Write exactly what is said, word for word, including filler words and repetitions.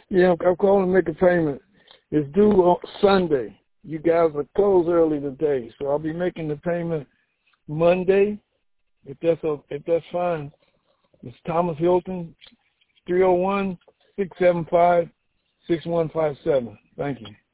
Yeah, I'm, I'm calling to make a payment. It's due on Sunday. You guys are closed early today, so I'll be making the payment Monday, if that's a, if that's fine. It's Thomas Hilton, three oh one, six seven five, six one five seven. Thank you.